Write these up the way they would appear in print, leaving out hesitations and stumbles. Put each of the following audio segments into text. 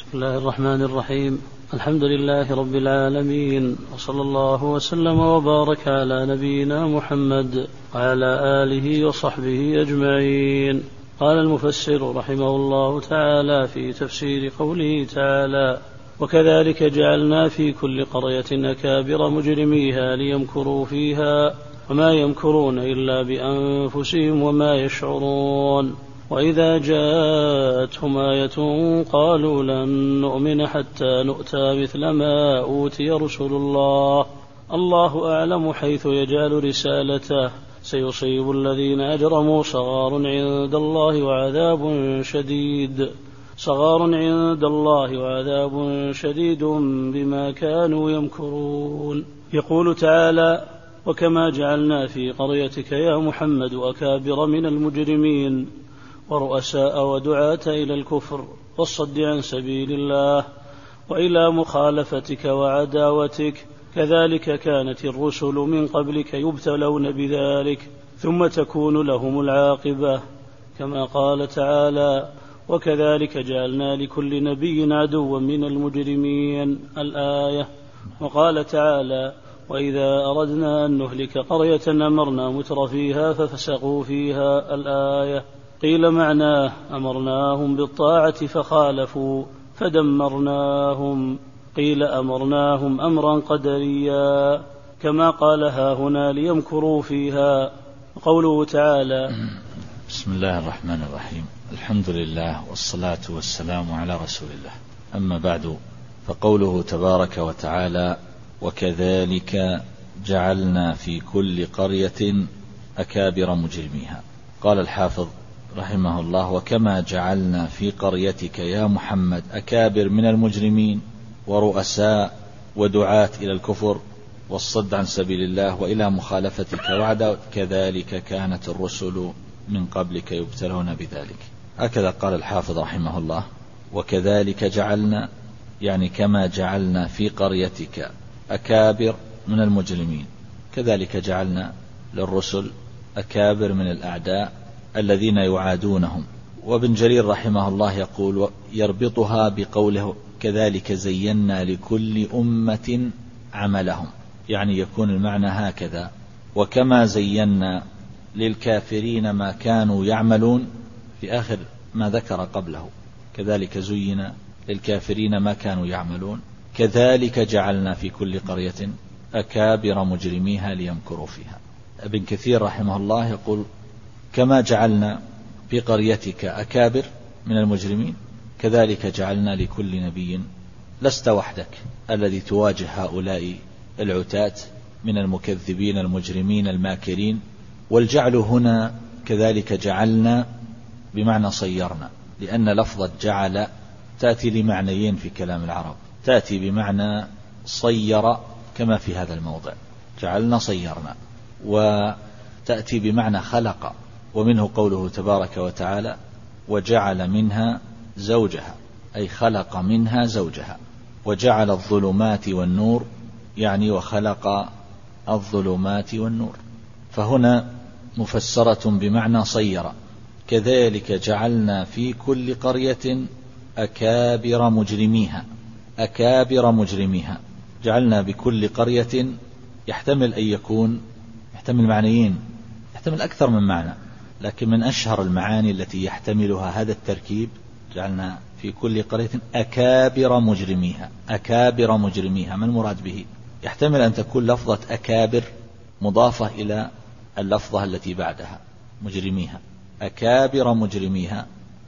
بسم الله الرحمن الرحيم. الحمد لله رب العالمين، وصلى الله وسلم وبارك على نبينا محمد وعلى آله وصحبه أجمعين. قال المفسر رحمه الله تعالى في تفسير قوله تعالى: وكذلك جعلنا في كل قرية أكابر مجرميها ليمكروا فيها وما يمكرون إلا بأنفسهم وما يشعرون. وإذا جاءتهم آية قالوا لن نؤمن حتى نؤتى مثل ما أوتي رسل الله، الله أعلم حيث يجعل رسالته، سيصيب الذين أجرموا صغار عند الله وعذاب شديد بما كانوا يمكرون. يقول تعالى: وكما جعلنا في قريتك يا محمد أكابر من المجرمين ورؤساء ودعاة إلى الكفر والصد عن سبيل الله وإلى مخالفتك وعداوتك، كذلك كانت الرسل من قبلك يبتلون بذلك ثم تكون لهم العاقبة، كما قال تعالى: وكذلك جعلنا لكل نبي عدوا من المجرمين، الآية. وقال تعالى: وإذا أردنا أن نهلك قرية أمرنا متر فيها ففسقوا فيها، الآية. قيل معناه: أمرناهم بالطاعة فخالفوا فدمرناهم، قيل أمرناهم أمرا قدريا، كما قال هاهنا ليمكروا فيها. قوله تعالى: بسم الله الرحمن الرحيم، الحمد لله والصلاة والسلام على رسول الله، أما بعد، فقوله تبارك وتعالى: وكذلك جعلنا في كل قرية أكابر مجرميها. قال الحافظ رحمه الله: وكما جعلنا في قريتك يا محمد أكابر من المجرمين ورؤساء ودعاة إلى الكفر والصد عن سبيل الله وإلى مخالفتك وعداوتك، كذلك كانت الرسل من قبلك يبتلون بذلك. هكذا قال الحافظ رحمه الله: وكذلك جعلنا، يعني كما جعلنا في قريتك أكابر من المجرمين، كذلك جعلنا للرسل أكابر من الأعداء الذين يعادونهم. وابن جرير رحمه الله يقول يربطها بقوله: كذلك زينا لكل أمة عملهم، يعني يكون المعنى هكذا: وكما زينا للكافرين ما كانوا يعملون، في آخر ما ذكر قبله كذلك زين للكافرين ما كانوا يعملون، كذلك جعلنا في كل قرية أكابر مجرميها ليمكروا فيها. ابن كثير رحمه الله يقول: كما جعلنا في قريتك أكابر من المجرمين كذلك جعلنا لكل نبي، لست وحدك الذي تواجه هؤلاء العتاة من المكذبين المجرمين الماكرين. والجعل هنا كذلك جعلنا بمعنى صيرنا، لأن لفظة جعل تأتي لمعنيين في كلام العرب، تأتي بمعنى صير كما في هذا الموضع جعلنا صيرنا، وتأتي بمعنى خلق، ومنه قوله تبارك وتعالى: وجعل منها زوجها، أي خلق منها زوجها. وجعل الظلمات والنور، يعني وخلق الظلمات والنور، فهنا مفسرة بمعنى صير. كذلك جعلنا في كل قرية أكابر مجرميها، أكابر مجرميها، جعلنا بكل قرية يحتمل أن يكون، يحتمل معنيين، يحتمل أكثر من معنى، لكن من أشهر المعاني التي يحتملها هذا التركيب: جعلنا في كل قرية أكابر مجرميها. أكابر مجرميها، ما المراد به؟ يحتمل أن تكون لفظة أكابر مضافة إلى اللفظة التي بعدها مجرميها، أكابر مجرميها،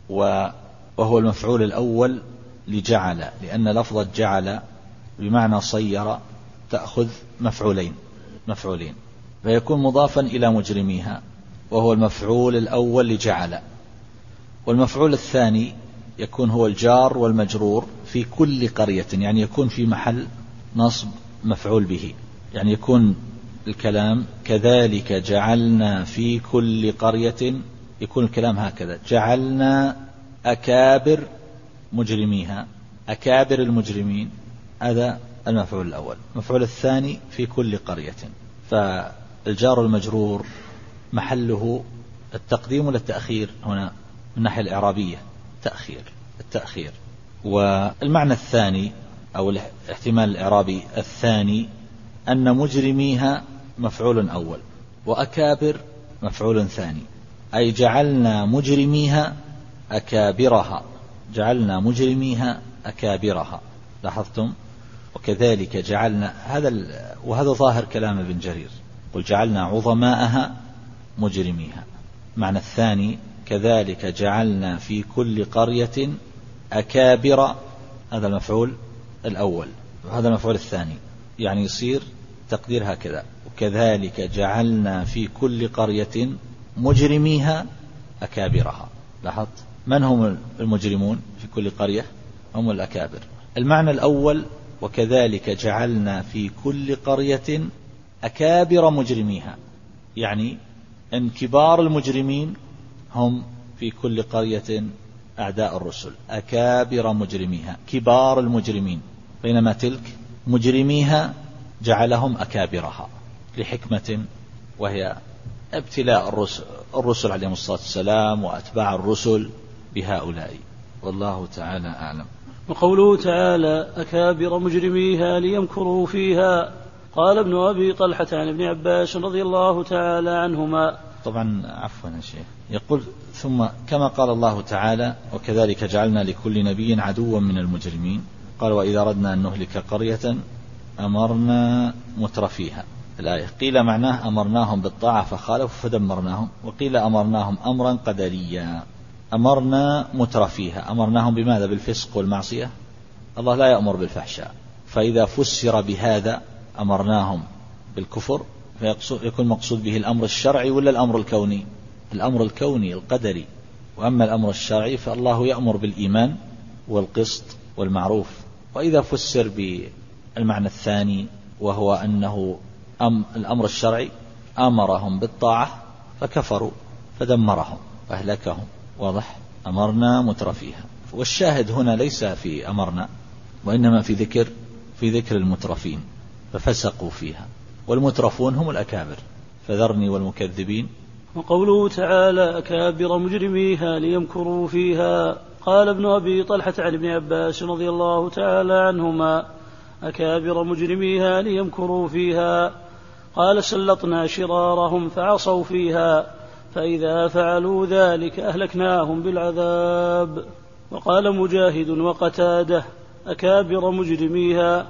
وهو المفعول الأول لجعل، لأن لفظة جعل بمعنى صير تأخذ مفعولين، فيكون مضافا إلى مجرميها، وهو المفعول الأول لجعل. والمفعول الثاني يكون هو الجار والمجرور في كل قرية، يعني يكون في محل نصب مفعول به، يعني يكون الكلام كذلك جعلنا في كل قرية، يكون الكلام هكذا: جعلنا أكابر مجرميها، أكابر المجرمين، هذا المفعول الأول. المفعول الثاني في كل قرية، فالجار والمجرور محله التقديم ولا التأخير هنا من الناحية الإعرابية؟ التأخير. والمعنى الثاني أو الاحتمال الإعرابي الثاني أن مجرميها مفعول أول وأكابر مفعول ثاني، أي جعلنا مجرميها أكابرها، جعلنا مجرميها أكابرها. لاحظتم؟ وكذلك جعلنا وهذا ظاهر كلام ابن جرير، قل جعلنا عظماءها مجرميها. معنى الثاني كذلك جعلنا في كل قرية أكابر، هذا المفعول الأول وهذا المفعول الثاني، يعني يصير تقدير هكذا: وكذلك جعلنا في كل قرية مجرميها أكابرها. لاحظت؟ من هم المجرمون في كل قرية؟ هم الأكابر. المعنى الأول وكذلك جعلنا في كل قرية أكابر مجرميها، يعني أن كبار المجرمين هم في كل قرية أعداء الرسل، أكابر مجرميها كبار المجرمين، بينما تلك مجرميها جعلهم أكابرها لحكمة، وهي ابتلاء الرسل عليهم الصلاة والسلام وأتباع الرسل بهؤلاء، والله تعالى أعلم. وقوله تعالى أكابر مجرميها ليمكروا فيها، قال ابن أبي طلحة عن ابن عباس رضي الله تعالى عنهما. طبعا عفوا يا شيخ، يقول ثم كما قال الله تعالى وكذلك جعلنا لكل نبي عدوا من المجرمين، قال وإذا أردنا أن نهلك قرية أمرنا مترفيها. الآية قيل معناه أمرناهم بالطاعة فخالفوا فدمرناهم، وقيل أمرناهم أمرا قدريا. أمرنا مترفيها، أمرناهم بماذا؟ بالفسق والمعصية. الله لا يأمر بالفحشاء، فإذا فسر بهذا أمرناهم بالكفر فيكون مقصود به الأمر الشرعي ولا الأمر الكوني؟ الأمر الكوني القدري. وأما الأمر الشرعي فالله يأمر بالإيمان والقسط والمعروف. وإذا فسر بالمعنى الثاني وهو أنه الأمر الشرعي أمرهم بالطاعة فكفروا فدمرهم وأهلكهم. واضح؟ أمرنا مترفيها. والشاهد هنا ليس في أمرنا وإنما في ذكر المترفين ففسقوا فيها، والمترفون هم الأكابر، فذرني والمكذبين. وقوله تعالى أكابر مجرميها ليمكروا فيها، قال ابن أبي طلحة عن ابن عباس رضي الله تعالى عنهما أكابر مجرميها ليمكروا فيها، قال سلطنا شرارهم فعصوا فيها، فإذا فعلوا ذلك أهلكناهم بالعذاب. وقال مجاهد وقتاده أكابر مجرميها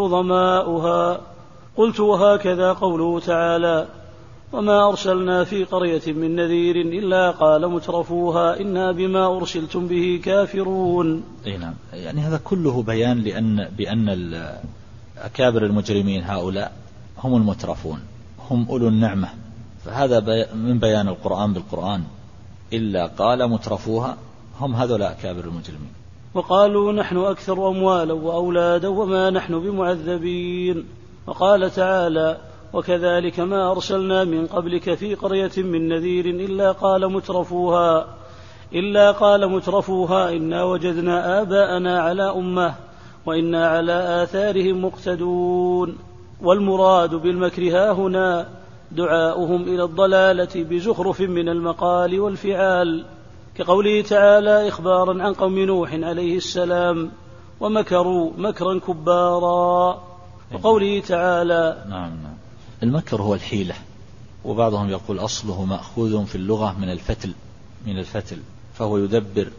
عظماؤها. قلت وهكذا قوله تعالى وما أرسلنا في قرية من نذير إلا قال مترفوها إنا بما أرسلتم به كافرون. نعم، يعني هذا كله بيان بأن أكابر المجرمين هؤلاء هم المترفون، هم أولو النعمة. فهذا من بيان القرآن بالقرآن، إلا قال مترفوها هم هذولا أكابر المجرمين. وقالوا نحن أكثر أموالا وأولادا وما نحن بمعذبين. وقال تعالى وكذلك ما أرسلنا من قبلك في قرية من نذير إلا قال مترفوها إنا وجدنا آباءنا على أمة وإنا على آثارهم مقتدون. والمراد بالمكر هنا دعاؤهم إلى الضلالة بزخرف من المقال والفعال، كقوله تعالى إخبارا عن قوم نوح عليه السلام ومكروا مكرا كبارا. وقوله تعالى نعم. المكر هو الحيلة، وبعضهم يقول أصله مأخوذ في اللغة من الفتل، فهو يدبر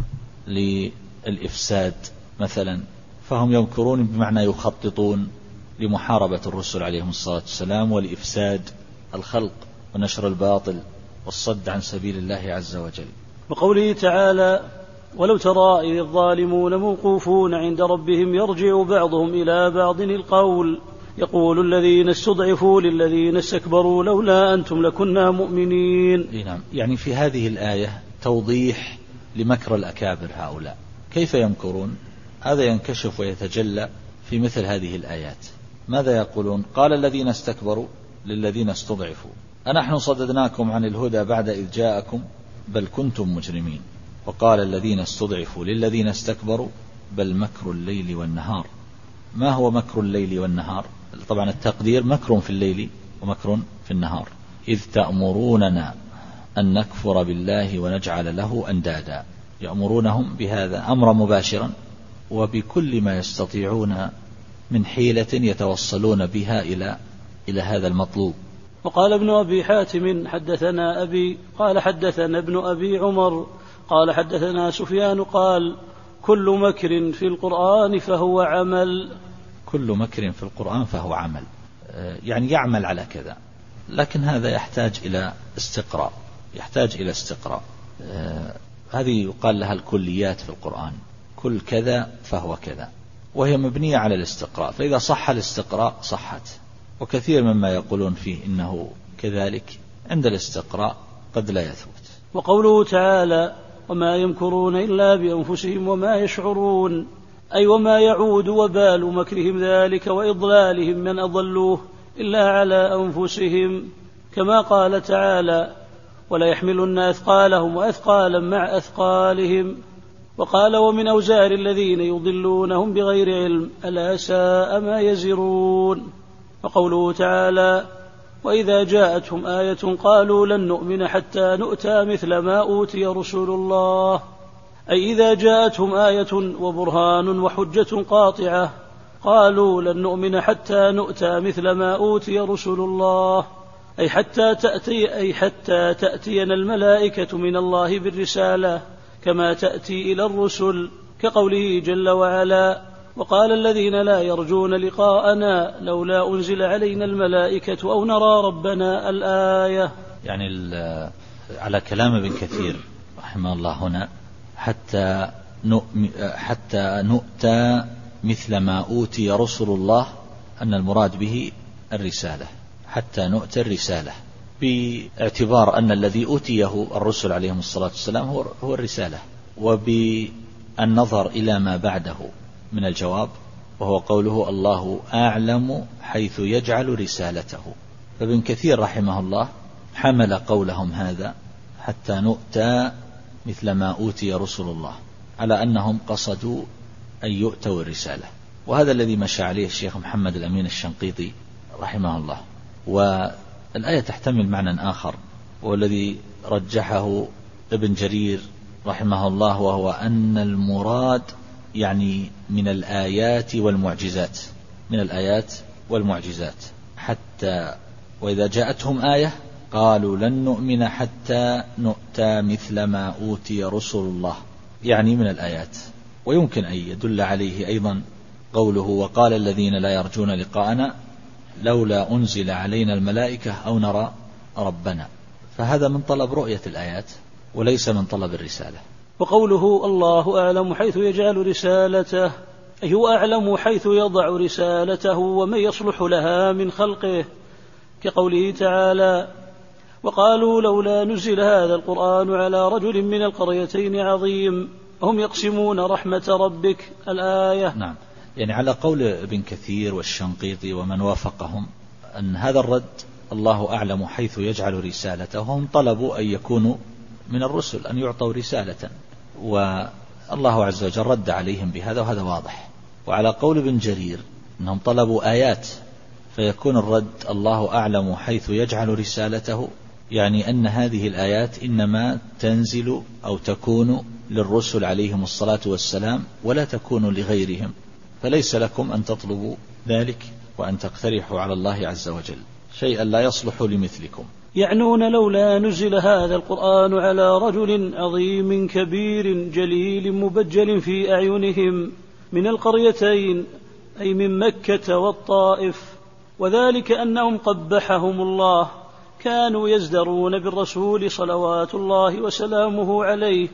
للإفساد مثلا، فهم يمكرون بمعنى يخططون لمحاربة الرسل عليهم الصلاة والسلام ولإفساد الخلق ونشر الباطل والصد عن سبيل الله عز وجل. وقوله تعالى ولو ترى إذ الظالمون موقوفون عند ربهم يرجع بعضهم إلى بعض القول يقول الذين استضعفوا للذين استكبروا لولا أنتم لكنا مؤمنين. نعم، يعني في هذه الآية توضيح لمكر الأكابر هؤلاء كيف يمكرون. هذا ينكشف ويتجلى في مثل هذه الآيات. ماذا يقولون؟ قال الذين استكبروا للذين استضعفوا أنحن صددناكم عن الهدى بعد إذ جاءكم بل كنتم مجرمين. وقال الذين استضعفوا للذين استكبروا بل مكر الليل والنهار. ما هو مكر الليل والنهار؟ طبعا التقدير مكر في الليل ومكر في النهار. إذ تأمروننا أن نكفر بالله ونجعل له أندادا، يأمرونهم بهذا أمرا مباشرا وبكل ما يستطيعون من حيلة يتوصلون بها إلى هذا المطلوب. وقال ابن أبي حاتم حدثنا أبي قال حدثنا ابن أبي عمر قال حدثنا سفيان قال كل مكر في القرآن فهو عمل. كل مكر في القرآن فهو عمل، يعني يعمل على كذا، لكن هذا يحتاج إلى استقراء. هذه يقال لها الكليات في القرآن، كل كذا فهو كذا، وهي مبنية على الاستقراء، فإذا صح الاستقراء صحت. وكثير مما يقولون فيه إنه كذلك عند الاستقراء قد لا يثبت. وقوله تعالى وما يمكرون إلا بأنفسهم وما يشعرون، أي وما يعود وبال مكرهم ذلك وإضلالهم من أضلوه إلا على أنفسهم، كما قال تعالى ولا يحملن أثقالهم وأثقالا مع أثقالهم. وقال ومن أوزار الذين يضلونهم بغير علم ألا ساء ما يزرون. وقوله تعالى وإذا جاءتهم آية قالوا لن نؤمن حتى نؤتى مثل ما أوتي رسل الله، أي إذا جاءتهم آية وبرهان وحجة قاطعة قالوا لن نؤمن حتى نؤتى مثل ما أوتي رسل الله، أي حتى تأتينا الملائكة من الله بالرسالة كما تأتي إلى الرسل، كقوله جل وعلا وقال الذين لا يرجون لقاءنا لولا أنزل علينا الملائكة أو نرى ربنا الآية. يعني على كلام ابن كثير رحمه الله هنا حتى نؤتى مثل ما أوتي رسل الله، أن المراد به الرسالة، حتى نؤتى الرسالة، باعتبار أن الذي أوتيه الرسل عليهم الصلاة والسلام هو الرسالة، وبالنظر إلى ما بعده من الجواب، وهو قوله الله أعلم حيث يجعل رسالته. فابن كثير رحمه الله حمل قولهم هذا حتى نؤتى مثل ما أوتي رسل الله على أنهم قصدوا أن يؤتوا الرسالة، وهذا الذي مشى عليه الشيخ محمد الأمين الشنقيطي رحمه الله. والآية تحتمل معنى آخر والذي رجحه ابن جرير رحمه الله، وهو أن المراد يعني من الآيات والمعجزات، حتى وإذا جاءتهم آية قالوا لن نؤمن حتى نؤتى مثل ما أوتي رسل الله، يعني من الآيات. ويمكن أن يدل عليه أيضا قوله وقال الذين لا يرجون لقاءنا لولا أنزل علينا الملائكة أو نرى ربنا، فهذا من طلب رؤية الآيات وليس من طلب الرسالة. وقوله الله أعلم حيث يجعل رسالته، أي هو أعلم حيث يضع رسالته ومن يصلح لها من خلقه، كقوله تعالى وقالوا لولا نزل هذا القرآن على رجل من القريتين عظيم هم يقسمون رحمة ربك الآية. نعم، يعني على قول ابن كثير والشنقيطي ومن وافقهم أن هذا الرد الله أعلم حيث يجعل رسالته، هم طلبوا أن يكونوا من الرسل، أن يعطوا رسالة، والله عز وجل رد عليهم بهذا، وهذا واضح. وعلى قول ابن جرير أنهم طلبوا آيات، فيكون الرد الله أعلم حيث يجعل رسالته، يعني أن هذه الآيات إنما تنزل أو تكون للرسل عليهم الصلاة والسلام ولا تكون لغيرهم، فليس لكم أن تطلبوا ذلك وأن تقترحوا على الله عز وجل شيئا لا يصلح لمثلكم. يعنون لولا نزل هذا القرآن على رجل عظيم كبير جليل مبجل في أعينهم من القريتين، أي من مكة والطائف، وذلك أنهم قبحهم الله كانوا يزدرون بالرسول صلوات الله وسلامه عليه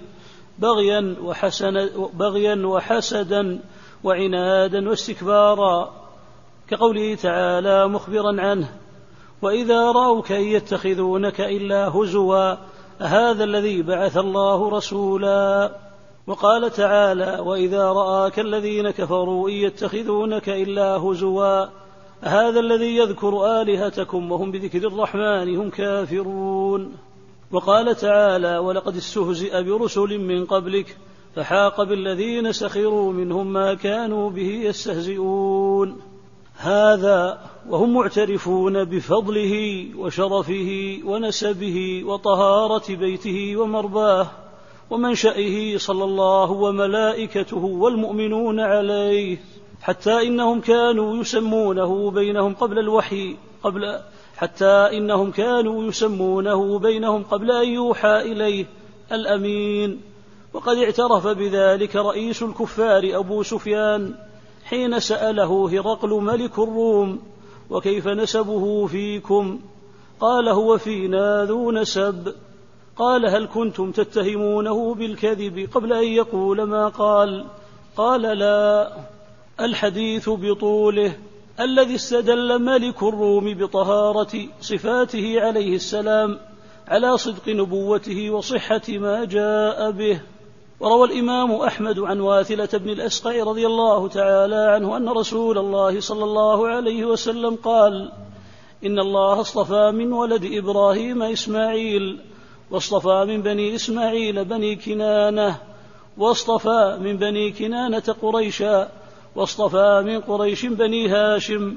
بغيا وحسدا وعنادا واستكبارا، كقوله تعالى مخبرا عنه وإذا رأوك إن يتخذونك إلا هزوا هذا الذي بعث الله رسولا. وقال تعالى وإذا رآك الذين كفروا إن يتخذونك إلا هزوا هذا الذي يذكر آلهتكم وهم بذكر الرحمن هم كافرون. وقال تعالى ولقد استهزئ برسل من قبلك فحاق بالذين سخروا منهم ما كانوا به يستهزئون. هذا وهم معترفون بفضله وشرفه ونسبه وطهارة بيته ومرباه ومنشئه صلى الله وملائكته والمؤمنون عليه، حتى إنهم كانوا يسمونه بينهم قبل أن يوحى إليه الأمين. وقد اعترف بذلك رئيس الكفار أبو سفيان حين سأله هرقل ملك الروم: وكيف نسبه فيكم؟ قال: هو فينا ذو نسب. قال: هل كنتم تتهمونه بالكذب قبل أن يقول ما قال؟ قال: لا. الحديث بطوله. الذي استدل ملك الروم بطهارة صفاته عليه السلام على صدق نبوته وصحة ما جاء به. وروى الإمام أحمد عن واثلة بن الأسقع رضي الله تعالى عنه أن رسول الله صلى الله عليه وسلم قال: إن الله اصطفى من ولد إبراهيم إسماعيل، واصطفى من بني إسماعيل بني كنانة، واصطفى من بني كنانة قريشا، واصطفى من قريش بني هاشم،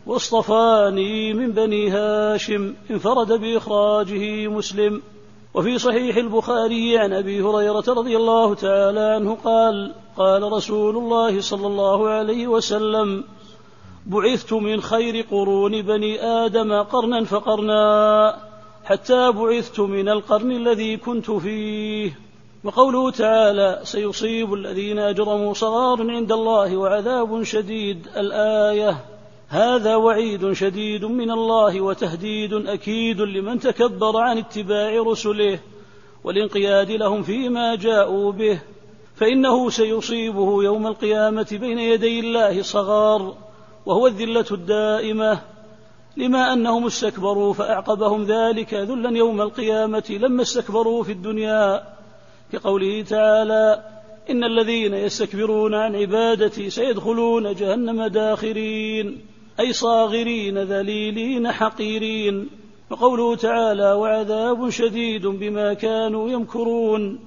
واصطفاني من بني هاشم. انفرد بإخراجه مسلم. وفي صحيح البخاري عن أبي هريرة رضي الله تعالى عنه قال: قال رسول الله صلى الله عليه وسلم: بعثت من خير قرون بني آدم قرنا فقرنا، حتى بعثت من القرن الذي كنت فيه. وقوله تعالى: سيصيب الذين أجرموا صغار عند الله وعذاب شديد، الآية، هذا وعيد شديد من الله وتهديد أكيد لمن تكبر عن اتباع رسله والانقياد لهم فيما جاءوا به، فإنه سيصيبه يوم القيامة بين يدي الله صغار، وهو الذلة الدائمة، لما أنهم استكبروا فأعقبهم ذلك ذلا يوم القيامة لما استكبروا في الدنيا، كقوله تعالى: إن الذين يستكبرون عن عبادتي سيدخلون جهنم داخرين، أي صاغرين ذليلين حقيرين. وقوله تعالى: وعذاب شديد بما كانوا يمكرون،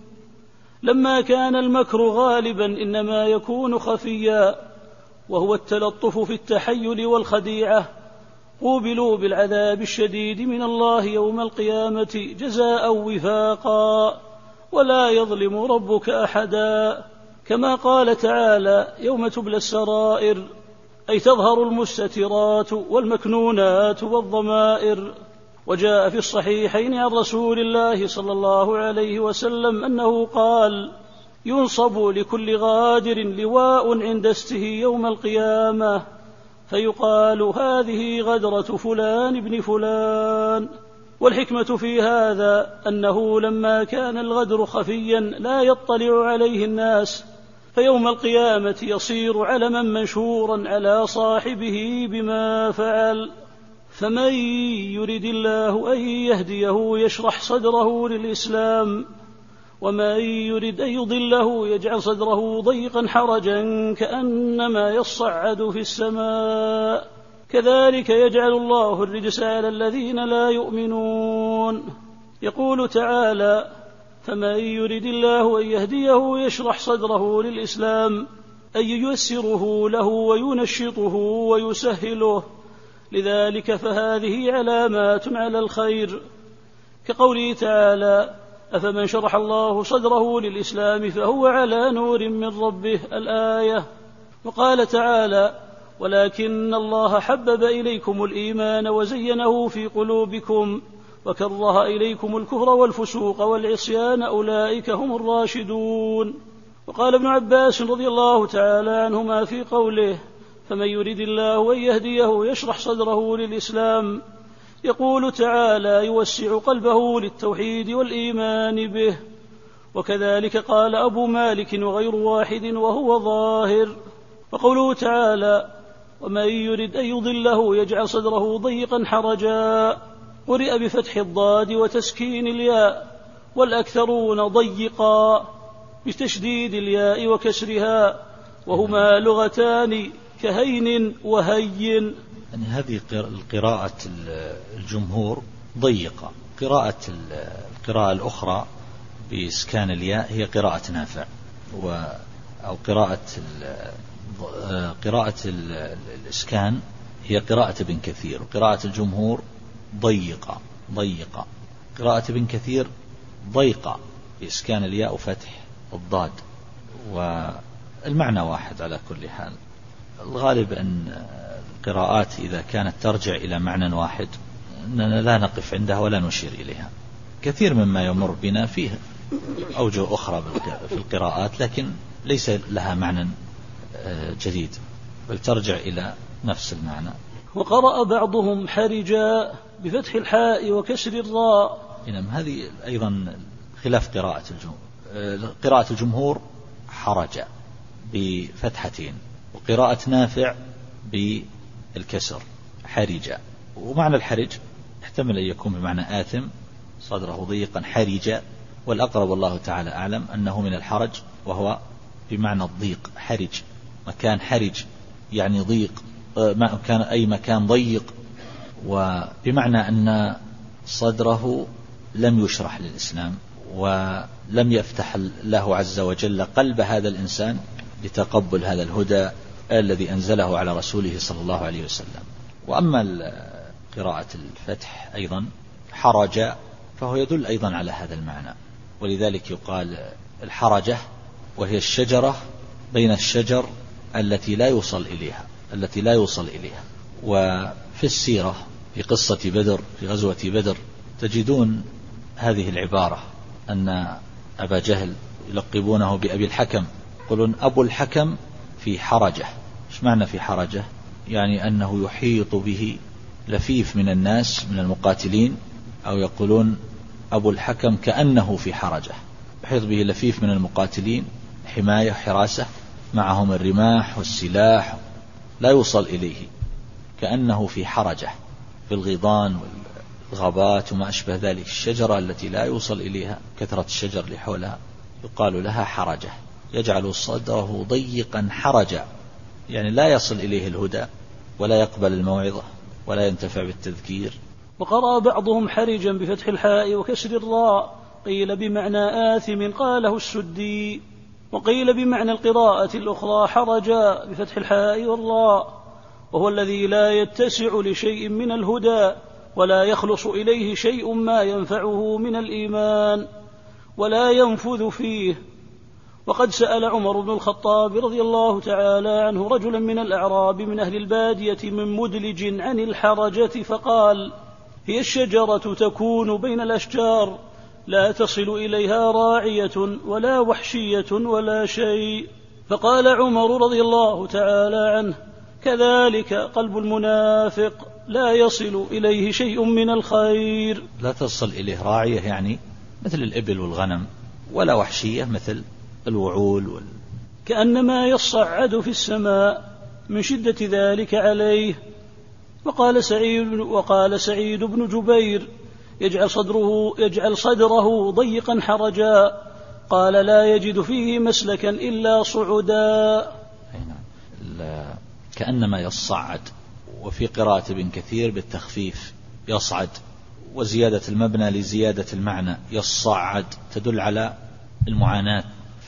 لما كان المكر غالبا إنما يكون خفيا، وهو التلطف في التحيل والخديعة. قوبلوا بالعذاب الشديد من الله يوم القيامة جزاء وفاقا، ولا يظلم ربك أحدا، كما قال تعالى: يوم تبلى السرائر، أي تظهر المستترات والمكنونات والضمائر. وجاء في الصحيحين عن رسول الله صلى الله عليه وسلم أنه قال: ينصب لكل غادر لواء عند استه يوم القيامة، فيقال: هذه غدرة فلان بن فلان. والحكمة في هذا أنه لما كان الغدر خفيا لا يطلع عليه الناس، فيوم القيامة يصير علما منشورا على صاحبه بما فعل. فمن يرد الله أن يهديه يشرح صدره للإسلام، ومن يرد أن يضله يجعل صدره ضيقا حرجا كأنما يصعد في السماء، كذلك يجعل الله الرجس على الذين لا يؤمنون. يقول تعالى: فمن يرد الله أن يهديه يشرح صدره للإسلام، أي ييسره له وينشطه ويسهله، لذلك فهذه علامات على الخير، كقوله تعالى: أفمن شرح الله صدره للإسلام فهو على نور من ربه، الآية. وقال تعالى: ولكن الله حبب إليكم الإيمان وزينه في قلوبكم وكره إليكم الكفر والفسوق والعصيان، أولئك هم الراشدون. وقال ابن عباس رضي الله تعالى عنهما في قوله: فمن يرد الله أن يهديه يشرح صدره للإسلام، يقول تعالى: يوسع قلبه للتوحيد والإيمان به. وكذلك قال أبو مالك وغير واحد وهو ظاهر. وقوله تعالى: ومن يرد أن يضله يجعل صدره ضيقا حرجا، قرئ بفتح الضاد وتسكين الياء، والأكثرون ضيقا بتشديد الياء وكسرها، وهما لغتان كهين وهين. يعني هذه القراءة الجمهور ضيقة. القراءة الأخرى بإسكان الياء هي قراءة نافع، أو قراءة الإسكان هي قراءة ابن كثير. وقراءة الجمهور ضيقة. قراءة ابن كثير ضيقة، بإسكان الياء وفتح الضاد، والمعنى واحد على كل حال. الغالب أن القراءات إذا كانت ترجع إلى معنى واحد أننا لا نقف عندها ولا نشير إليها. كثير مما يمر بنا فيه أوجه أخرى في القراءات، لكن ليس لها معنى جديد، بل ترجع إلى نفس المعنى. وقرأ بعضهم حرجا بفتح الحاء وكسر الراء. هذه أيضا خلاف قراءة الجمهور حرج بفتحتين، وقراءة نافع بالكسر حرج. ومعنى الحرج يحتمل أن يكون بمعنى آثم صدره ضيقا حرج، والأقرب والله تعالى أعلم أنه من الحرج وهو بمعنى الضيق. حرج مكان حرج يعني ضيق، كان أي مكان ضيق، وبمعنى أن صدره لم يشرح للإسلام ولم يفتح له عز وجل قلب هذا الإنسان لتقبل هذا الهدى الذي أنزله على رسوله صلى الله عليه وسلم. وأما قراءة الفتح أيضا حرج فهو يدل أيضا على هذا المعنى، ولذلك يقال الحرجة وهي الشجرة بين الشجر التي لا يوصل إليها. وفي السيرة في قصة بدر، في غزوة بدر، تجدون هذه العبارة أن أبا جهل يلقبونه بأبي الحكم، يقولون أبو الحكم في حرجة. إيش معنى في حرجة؟ يعني أنه يحيط به لفيف من الناس من المقاتلين، أو يقولون أبو الحكم كأنه في حرجة، يحيط به لفيف من المقاتلين، حماية حراسة، معهم الرماح والسلاح، لا يوصل إليه، كأنه في حرجة، في الغيضان والغابات وما أشبه ذلك. الشجرة التي لا يوصل إليها، كثرة الشجر اللي حولها، يقال لها حرجة. يجعل صدره ضيقا حرجا، يعني لا يصل إليه الهدى ولا يقبل الموعظة ولا ينتفع بالتذكير. وقرأ بعضهم حرجا بفتح الحاء وكسر الراء، قيل بمعنى آثم قاله السدي، وقيل بمعنى القراءة الأخرى حرجا بفتح الحاء والراء، وهو الذي لا يتسع لشيء من الهدى ولا يخلص إليه شيء ما ينفعه من الإيمان ولا ينفذ فيه. وقد سأل عمر بن الخطاب رضي الله تعالى عنه رجلا من الأعراب من أهل البادية من مدلج عن الحرجة فقال: هي الشجرة تكون بين الأشجار لا تصل إليها راعية ولا وحشية ولا شيء. فقال عمر رضي الله تعالى عنه: كذلك قلب المنافق لا يصل إليه شيء من الخير. لا تصل إليه راعية يعني مثل الإبل والغنم، ولا وحشية مثل الوعول كأنما يصعد في السماء من شدة ذلك عليه. وقال سعيد بن جبير: يجعل صدره ضيقا حرجا، قال: لا يجد فيه مسلكا إلا صعدا. كأنما يصعد. وفي قراءة ابن كثير بالتخفيف يصعد، وزيادة المبنى لزيادة المعنى يصعد تدل على المعاناة.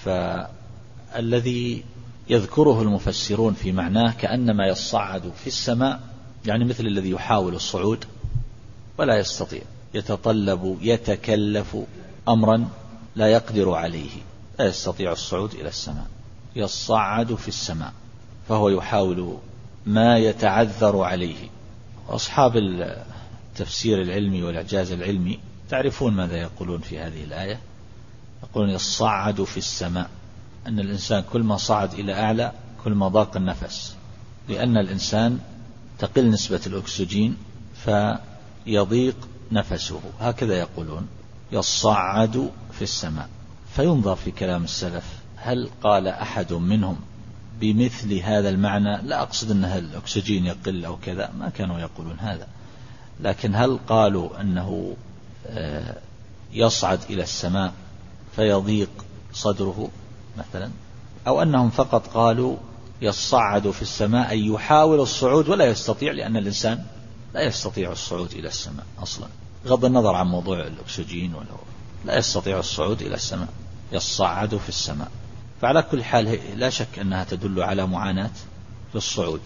فالذي يذكره المفسرون في معناه كأنما يصعد في السماء، يعني مثل الذي يحاول الصعود ولا يستطيع، يتكلف أمرا لا يقدر عليه، لا يستطيع الصعود إلى السماء. يصعد في السماء فهو يحاول ما يتعذر عليه. أصحاب التفسير العلمي والإعجاز العلمي تعرفون ماذا يقولون في هذه الآية. يقولون يصعد في السماء، أن الإنسان كل ما صعد إلى أعلى كل ما ضاق النفس، لأن الإنسان تقل نسبة الأكسجين فيضيق نفسه، هكذا يقولون يصعد في السماء. فينظر في كلام السلف هل قال أحد منهم بمثل هذا المعنى؟ لا أقصد أن الأكسجين يقل أو كذا، ما كانوا يقولون هذا، لكن هل قالوا أنه يصعد إلى السماء فيضيق صدره مثلا، أو أنهم فقط قالوا يصعد في السماء أي يحاول الصعود ولا يستطيع، لأن الإنسان لا يستطيع الصعود إلى السماء أصلا، بغض النظر عن موضوع الأكسجين، لا يستطيع الصعود إلى السماء، يصعد في السماء. فعلى كل حال لا شك أنها تدل على معاناة في الصعود،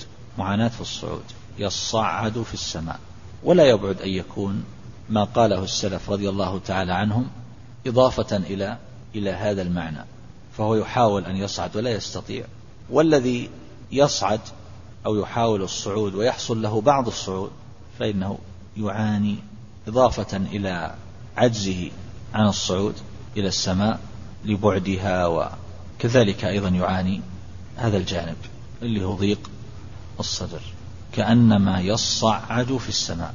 يصعد في السماء. ولا يبعد أن يكون ما قاله السلف رضي الله تعالى عنهم إضافة إلى إلى هذا المعنى فهو يحاول أن يصعد ولا يستطيع، والذي يصعد أو يحاول الصعود ويحصل له بعض الصعود فإنه يعاني إضافة إلى عجزه عن الصعود إلى السماء لبعدها، وكذلك أيضا يعاني هذا الجانب اللي هو ضيق الصدر، كأنما يصعد في السماء.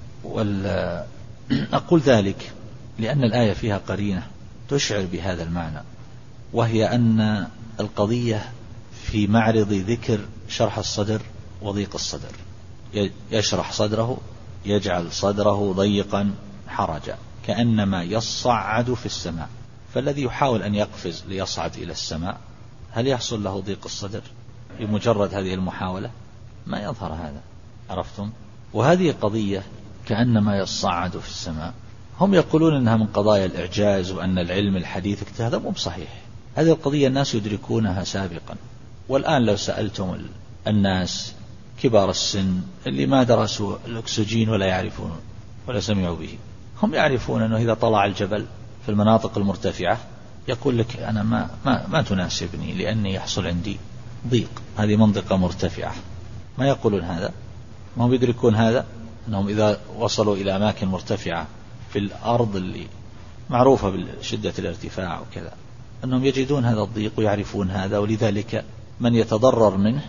أقول ذلك لأن الآية فيها قرينة تشعر بهذا المعنى، وهي أن القضية في معرض ذكر شرح الصدر وضيق الصدر، يشرح صدره يجعل صدره ضيقا حرجا كأنما يصعد في السماء، فالذي يحاول أن يقفز ليصعد إلى السماء هل يحصل له ضيق الصدر بمجرد هذه المحاولة؟ ما يظهر هذا، عرفتم؟ وهذه قضية كأنما يصعد في السماء، هم يقولون أنها من قضايا الإعجاز وأن العلم الحديث هذا مو بصحيح. هذه القضية الناس يدركونها سابقا، والآن لو سألتم الناس كبار السن اللي ما درسوا الأكسجين ولا يعرفون ولا سمعوا به، هم يعرفون أنه إذا طلع الجبل في المناطق المرتفعة يقول لك أنا ما تناسبني لأني يحصل عندي ضيق، هذه منطقة مرتفعة. ما يقولون هذا، ما هم يدركون هذا، أنهم إذا وصلوا إلى أماكن مرتفعة في الأرض اللي معروفة بشدة الارتفاع وكذا أنهم يجدون هذا الضيق ويعرفون هذا، ولذلك من يتضرر منه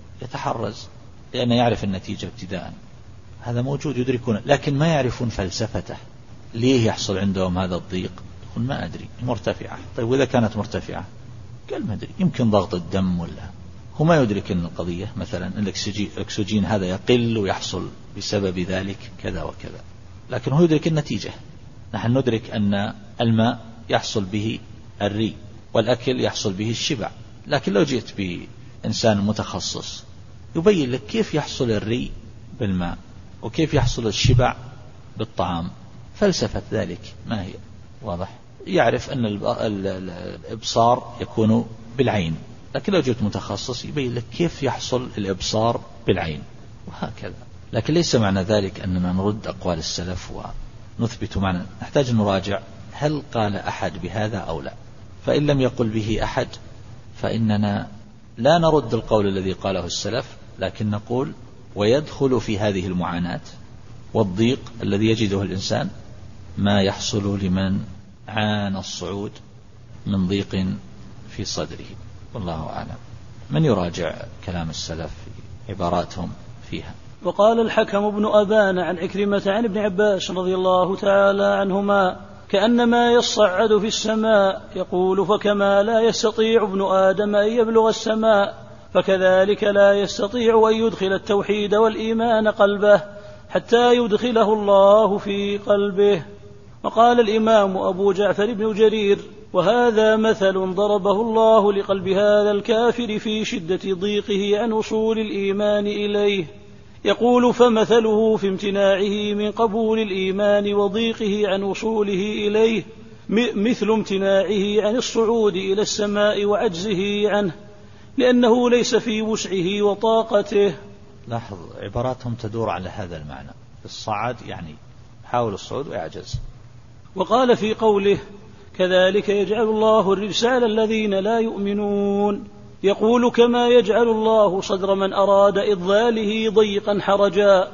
يتحرز لأنه يعرف النتيجة ابتداء. هذا موجود يدركون، لكن ما يعرفون فلسفته، ليه يحصل عندهم هذا الضيق؟ يقول ما أدري، مرتفعة. طيب وإذا كانت مرتفعة؟ قال ما أدري، يمكن ضغط الدم ولا. هو ما يدرك أن القضية مثلا الأكسجين هذا يقل ويحصل بسبب ذلك كذا وكذا، لكن هو يدرك النتيجة. نحن ندرك أن الماء يحصل به الري والأكل يحصل به الشبع، لكن لو جئت بإنسان متخصص يبين لك كيف يحصل الري بالماء وكيف يحصل الشبع بالطعام، فلسفة ذلك ما هي؟ واضح؟ يعرف أن الإبصار يكون بالعين، لكن لو جئت متخصص يبين لك كيف يحصل الإبصار بالعين، وهكذا. لكن ليس معنى ذلك أننا نرد أقوال السلف ونثبت معنى، نحتاج نراجع هل قال أحد بهذا أو لا. فإن لم يقل به أحد فإننا لا نرد القول الذي قاله السلف، لكن نقول ويدخل في هذه المعاناة والضيق الذي يجده الإنسان ما يحصل لمن عانى الصعود من ضيق في صدره، والله أعلم. من يراجع كلام السلف في عباراتهم فيها؟ وقال الحكم بن أبان عن عكرمة عن ابن عباس رضي الله تعالى عنهما كأنما يصعد في السماء، يقول فكما لا يستطيع ابن آدم أن يبلغ السماء فكذلك لا يستطيع أن يدخل التوحيد والإيمان قلبه حتى يدخله الله في قلبه. وقال الإمام أبو جعفر بن جرير وهذا مثل ضربه الله لقلب هذا الكافر في شدة ضيقه عن وصول الإيمان إليه، يقول فمثله في امتناعه من قبول الإيمان وضيقه عن وصوله إليه مثل امتناعه عن الصعود إلى السماء وعجزه عنه، لأنه ليس في وسعه وطاقته. لاحظ عباراتهم تدور على هذا المعنى، الصعد يعني حاول الصعود ويعجز. وقال في قوله كذلك يجعل الله الرجس على الذين لا يؤمنون، يقول كما يجعل الله صدر من أراد إضلاله ضيقا حرجا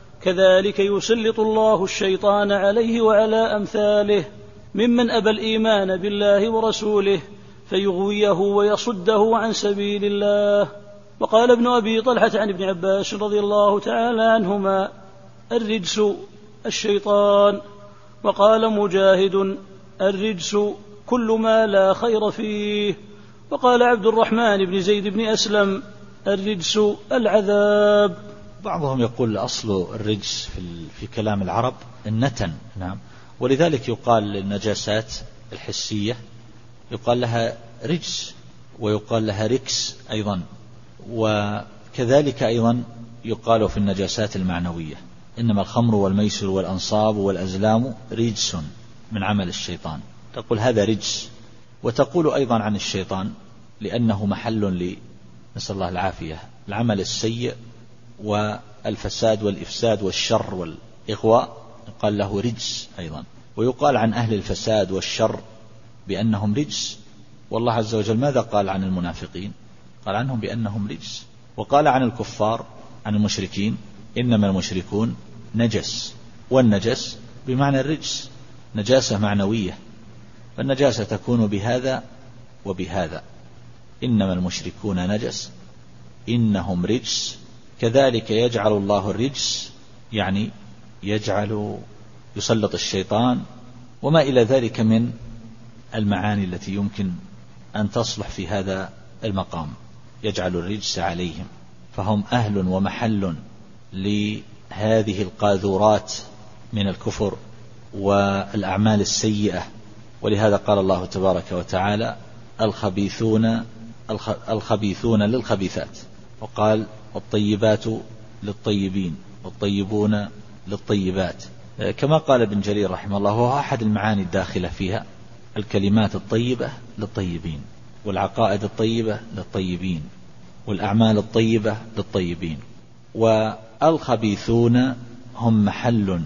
كذلك يسلط الله الشيطان عليه وعلى أمثاله ممن أبى الإيمان بالله ورسوله فيغويه ويصده عن سبيل الله. وقال ابن أبي طلحة عن ابن عباس رضي الله تعالى عنهما الرجس الشيطان. وقال مجاهد الرجس كل ما لا خير فيه. وقال عبد الرحمن بن زيد بن أسلم الرجس العذاب. بعضهم يقول أصل الرجس في كلام العرب النتن، نعم، ولذلك يقال للنجاسات الحسية يقال لها رجس ويقال لها ركس أيضا، وكذلك أيضا يقال في النجاسات المعنوية إنما الخمر والميسر والأنصاب والأزلام رجس من عمل الشيطان، تقول هذا رجس. وتقول أيضا عن الشيطان لأنه محل نسأل الله العافية العمل السيء والفساد والإفساد والشر والإغواء، قال له رجس أيضا. ويقال عن أهل الفساد والشر بأنهم رجس. والله عز وجل ماذا قال عن المنافقين؟ قال عنهم بأنهم رجس. وقال عن الكفار عن المشركين إنما المشركون نجس، والنجس بمعنى الرجس، نجاسة معنوية، فالنجاسة تكون بهذا وبهذا. إنما المشركون نجس إنهم رجس، كذلك يجعل الله الرجس، يعني يسلط الشيطان وما إلى ذلك من المعاني التي يمكن أن تصلح في هذا المقام. يجعل الرجس عليهم، فهم أهل ومحل لهذه القاذورات من الكفر والأعمال السيئة. ولهذا قال الله تبارك وتعالى الخبيثون للخبيثات، وقال الطيبات للطيبين والطيبون للطيبات، كما قال ابن جرير رحمه الله، وهو أحد المعاني الداخلة فيها: الكلمات الطيبة للطيبين، والعقائد الطيبة للطيبين، والأعمال الطيبة للطيبين. والخبيثون هم محل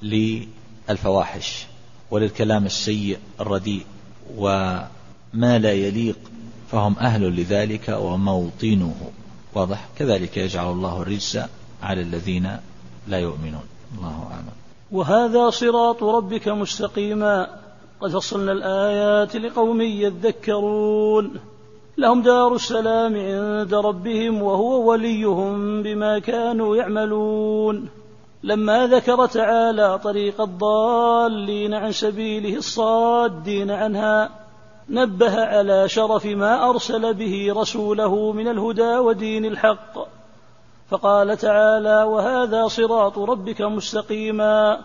للفواحش وللكلام السيء الرديء وما لا يليق، فهم أهل لذلك وموطنه. واضح؟ كذلك يجعل الله الرجس على الذين لا يؤمنون. الله أعلم. وهذا صراط ربك مستقيما قد فصلنا الآيات لقوم يذكرون. لهم دار السلام عند ربهم وهو وليهم بما كانوا يعملون. لما ذكر تعالى طريق الضالين عن سبيله الصادين عنها، نبه على شرف ما أرسل به رسوله من الهدى ودين الحق، فقال تعالى: وهذا صراط ربك مستقيما،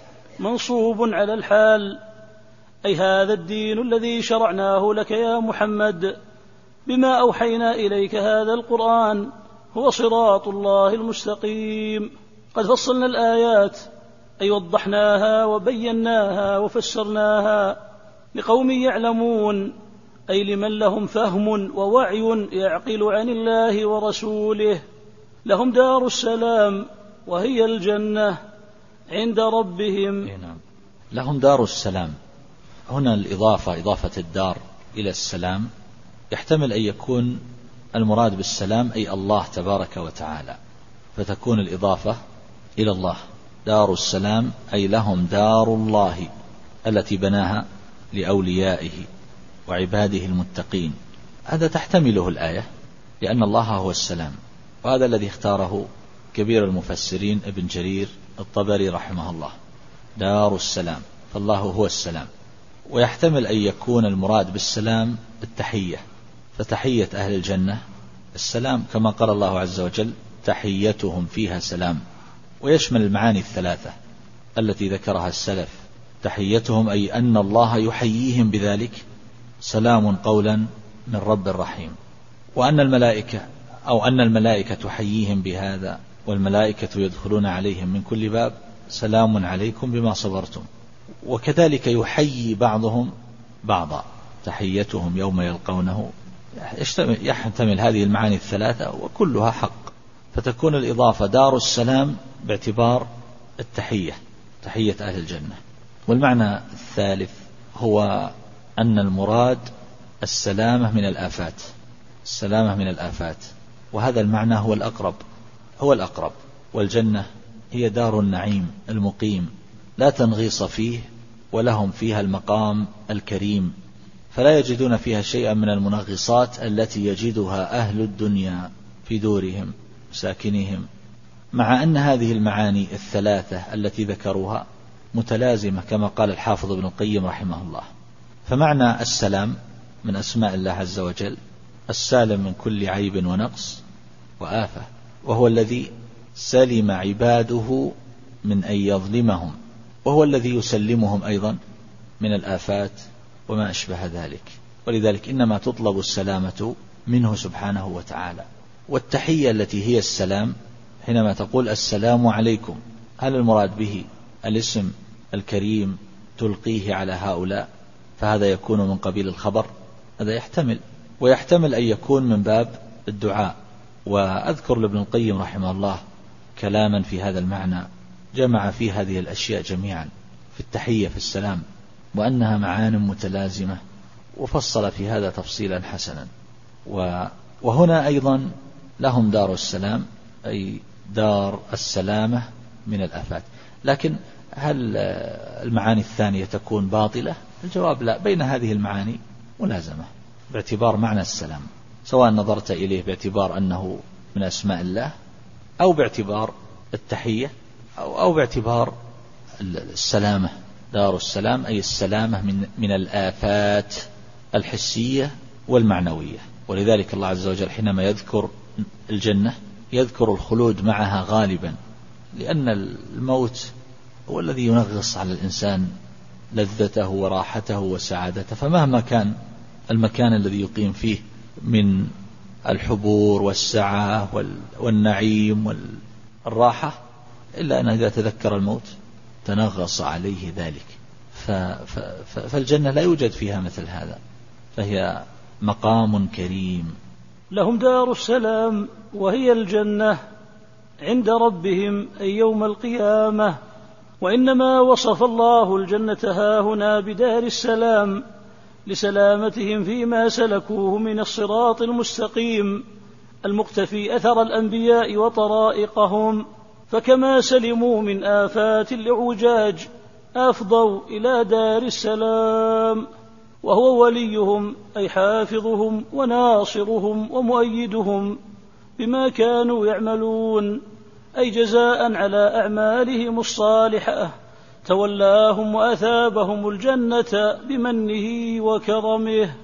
منصوب على الحال، أي هذا الدين الذي شرعناه لك يا محمد بما أوحينا إليك هذا القرآن هو صراط الله المستقيم. قد فصلنا الآيات، أي وضحناها وبيناها وفسرناها لقوم يعلمون، أي لمن لهم فهم ووعي يعقل عن الله ورسوله. لهم دار السلام وهي الجنة عند ربهم. لهم دار السلام. هنا الإضافة، إضافة الدار إلى السلام، يحتمل أن يكون المراد بالسلام أي الله تبارك وتعالى، فتكون الإضافة إلى الله. دار السلام أي لهم دار الله التي بناها لأوليائه وعباده المتقين. هذا تحتمله الآية، لأن الله هو السلام، وهذا الذي اختاره كبير المفسرين ابن جرير الطبري رحمه الله، دار السلام، فالله هو السلام. ويحتمل أن يكون المراد بالسلام التحية، فتحية أهل الجنة السلام، كما قال الله عز وجل: تحيتهم فيها سلام. ويشمل المعاني الثلاثة التي ذكرها السلف: تحيتهم أي أن الله يحييهم بذلك، سلام قولا من رب رحيم، وأن الملائكة تحييهم بهذا، والملائكة يدخلون عليهم من كل باب، سلام عليكم بما صبرتم. وكذلك يحيي بعضهم بعضا، تحيتهم يوم يلقونه، يحتمل هذه المعاني الثلاثة وكلها حق، فتكون الإضافة دار السلام باعتبار التحية، تحية أهل الجنة. والمعنى الثالث هو أن المراد السلامة من الآفات، السلامة من الآفات، وهذا المعنى هو الأقرب. والجنة هي دار النعيم المقيم، لا تنغيص فيه، ولهم فيها المقام الكريم، فلا يجدون فيها شيئا من المنغصات التي يجدها أهل الدنيا في دورهم ساكنهم، مع أن هذه المعاني الثلاثة التي ذكروها متلازمة، كما قال الحافظ ابن القيم رحمه الله. فمعنى السلام من أسماء الله عز وجل السالم من كل عيب ونقص وآفة، وهو الذي سلم عباده من أن يظلمهم، وهو الذي يسلمهم أيضا من الآفات وما أشبه ذلك. ولذلك إنما تطلب السلامة منه سبحانه وتعالى. والتحية التي هي السلام، حينما تقول السلام عليكم، هل المراد به الاسم الكريم تلقيه على هؤلاء، فهذا يكون من قبيل الخبر؟ هذا يحتمل، ويحتمل أن يكون من باب الدعاء. وأذكر لابن القيم رحمه الله كلاما في هذا المعنى، جمع في هذه الأشياء جميعا في التحية في السلام، وأنها معان متلازمة وفصل في هذا تفصيلا حسنا. وهنا أيضا لهم دار السلام، أي دار السلامة من الآفات. لكن هل المعاني الثانية تكون باطلة؟ الجواب لا، بين هذه المعاني ملازمة باعتبار معنى السلام، سواء نظرت إليه باعتبار أنه من أسماء الله، أو باعتبار التحية، أو باعتبار السلامة. دار السلام أي السلامة من الآفات الحسية والمعنوية. ولذلك الله عز وجل حينما يذكر الجنة يذكر الخلود معها غالبا، لأن الموت هو الذي ينغص على الإنسان لذته وراحته وسعادته. فمهما كان المكان الذي يقيم فيه من الحبور والسعة والنعيم والراحة، إلا أن إذا تذكر الموت تنغص عليه ذلك. فالجنة لا يوجد فيها مثل هذا، فهي مقام كريم. لهم دار السلام وهي الجنة عند ربهم أي يوم القيامة. وإنما وصف الله الجنة هاهنا بدار السلام لسلامتهم فيما سلكوه من الصراط المستقيم المقتفي أثر الأنبياء وطرائقهم، فكما سلموا من آفات الإعوجاج أفضوا إلى دار السلام، وهو وليهم أي حافظهم وناصرهم ومؤيدهم بما كانوا يعملون، أي جزاء على أعمالهم الصالحة تولاهم وأثابهم الجنة بمنه وكرمه.